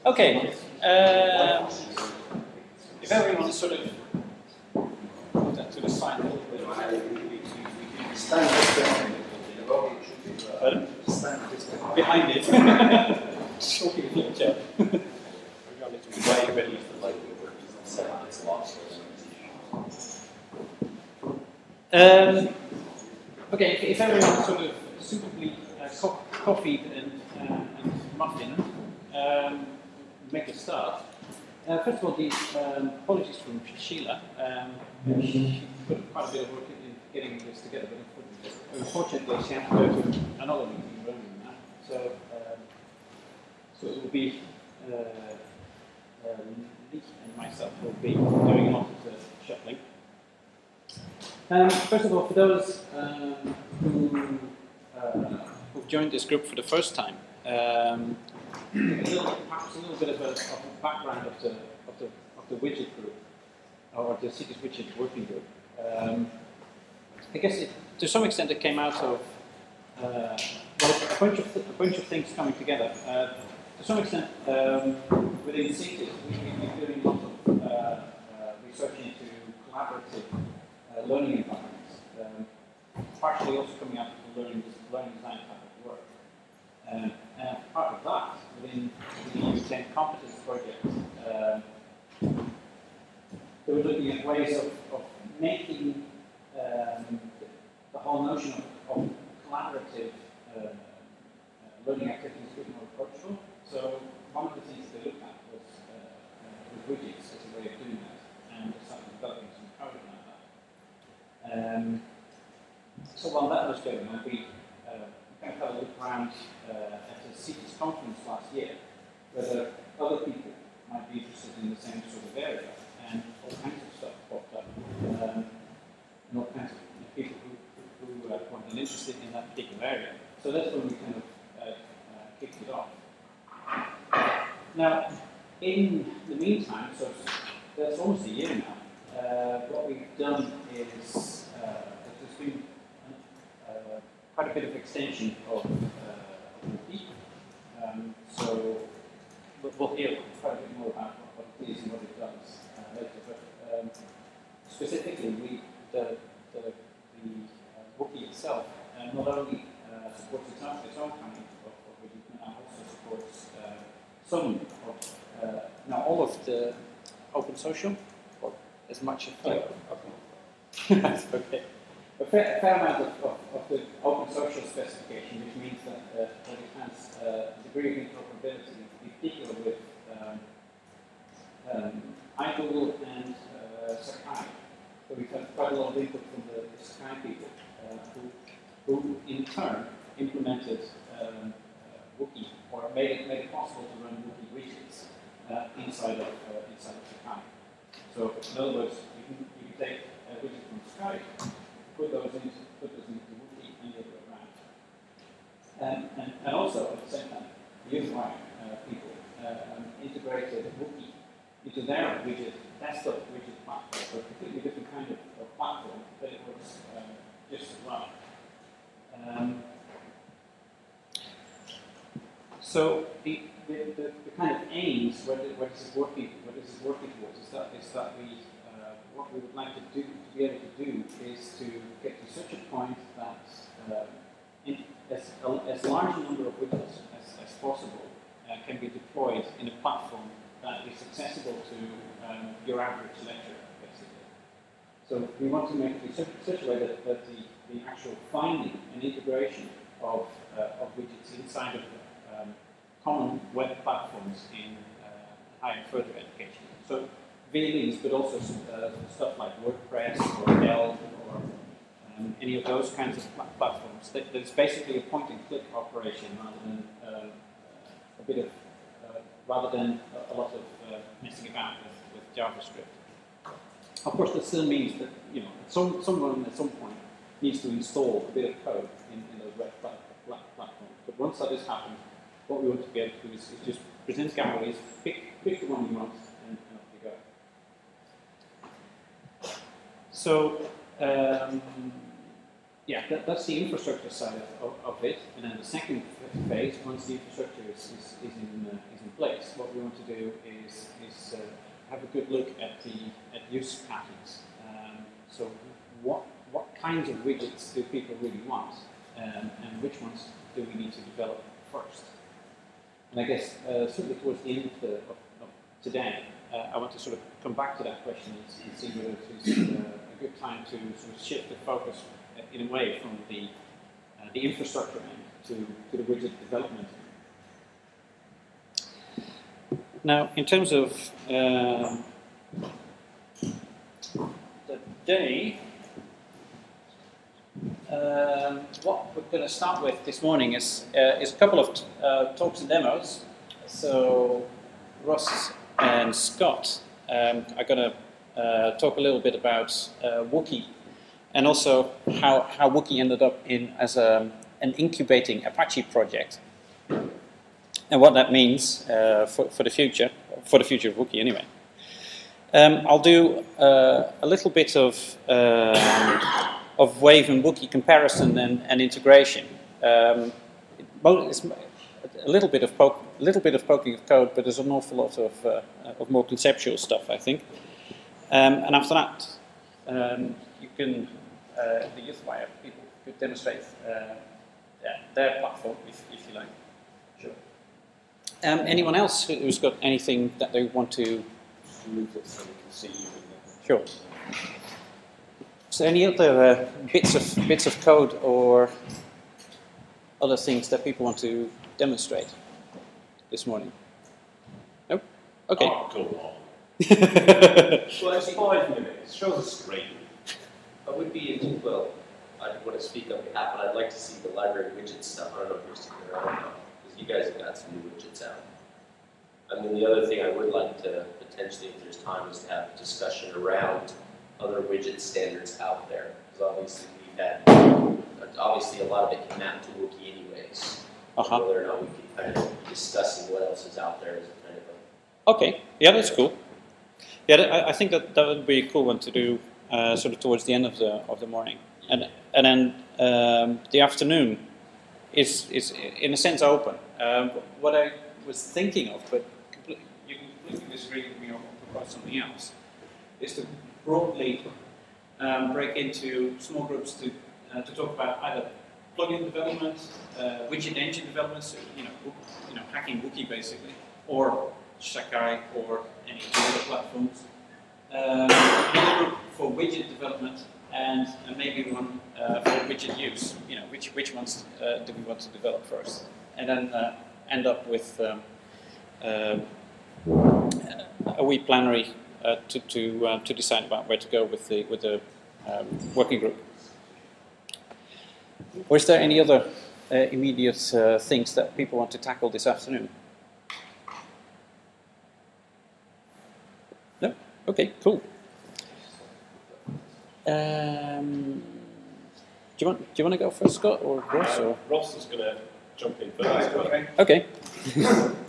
Okay. If everyone sort of put that to the side a little bit. Pardon? Behind it. Okay, if everyone's sort of suitably coffeed and muffined, make a start. First of all, the apologies from Sheila. She put quite a bit of work in getting this together, but unfortunately she had to go to another meeting in Rome now. So it will be Lee and myself will be doing a lot of the shuffling. First of all, for those who've joined this group for the first time, perhaps a little bit of a background of the widget group, or the Cities Widget working group. I guess to some extent it came out of a bunch of things coming together. To some extent, within Cities, we've been doing lots of research into collaborative learning environments, partially also coming out of the learning design type of work. And part of that, within the EU10 competence project, they were looking at ways of making the whole notion of collaborative learning activities a bit more approachable. So one of the things they looked at was widgets as a way of doing that, and they started developing some code around that. So while that was going on, we kind of had a look around at the Cities conference last year, whether other people might be interested in the same sort of area, and all kinds of stuff popped up, and all kinds of people who wanted an interest in that particular area. So that's when we kind of kicked it off. Now, in the meantime, so that's almost a year now, what we've done is there's been quite a bit of extension of Wiki. So we'll hear quite a bit more about what it is and what it does later. But specifically, the Wiki itself not only supports its own kind of widget, but now also supports some of now all of the open social, or as much as that's okay. A fair amount of the open social specification, which means that it has a degree of interoperability, in particular with iGoogle and Sakai. So we've had quite a lot of input from the Sakai people, who in turn implemented Wiki, or made it possible to run Wiki widgets inside of Sakai. So in other words, you can take a widget from Sakai, put those into Wiki, and the other way around. And also at the same time, the Unify people integrated Wiki into their desktop widget platform, so a completely different kind of platform, but it works just as well. So the kind of aims, what this is working towards, is that we what we would like to be able to do is to get to such a point that as large a number of widgets as possible can be deployed in a platform that is accessible to your average lecturer, basically. So we want to make it in such a way that the actual finding and integration of widgets inside of common web platforms in higher and further education. So VLEs, but also stuff like WordPress or Delve or any of those kinds of platforms. That's basically a point-and-click operation rather than a lot of messing about with JavaScript. Of course, that still means that someone at some point needs to install a bit of code in those web platforms. But once that has happened, what we want to be able to do is just present galleries, pick the one you want, and off you go. So yeah, that's the infrastructure side of it. And then the second phase, once the infrastructure is in place, what we want to do is have a good look at use patterns. So what kinds of widgets do people really want, and which ones do we need to develop first? And I guess certainly towards the end of today, I want to sort of come back to that question and see whether it is a good time to sort of shift the focus in a way from the infrastructure end to the widget development end. Now, in terms of the day, what we're going to start with this morning is a couple of talks and demos. So Ross and Scott are going to talk a little bit about Wookie, and also how Wookie ended up as an incubating Apache project, and what that means for the future of Wookie anyway. I'll do a little bit of Wave and Wookie comparison and integration. It's a little bit of poking of code, but there's an awful lot of more conceptual stuff, I think. And after that, you can the YouthWire people could demonstrate their platform if you like. Sure. Anyone else who's got anything that they want to move it so we can see you? Sure. So any other bits of code or other things that people want to demonstrate this morning? Nope? Okay. Oh, go on. Well, it's 5 minutes. Show the screen. I would be, well, I want to speak on behalf, but I'd like to see the library widget stuff. I don't know if you're sticking around now, because you guys have got some new widgets out. I mean, the other thing I would like to potentially, if there's time, is to have a discussion around other widget standards out there. Because obviously we've had, obviously a lot of it can map to Wookie anyways. Whether or not we can kind of be discussing what else is out there as a kind of a... Okay, yeah, that's cool. Yeah, I think that would be a cool one to do sort of towards the end of the morning. And then the afternoon is in a sense open. What I was thinking of, but you can completely disagree with me or propose something else, is to broadly break into small groups to talk about either plugin development, widget engine development, so hacking Wookie basically, or Sakai or any other platforms. Another group for widget development, and maybe one for widget use. Which ones do we want to develop first, and then end up with a wee plenary to decide about where to go with the working group. Or is there any other immediate things that people want to tackle this afternoon? No? Okay, cool. Do you want to go first, Scott, or Ross? Ross is going to jump in first. Okay.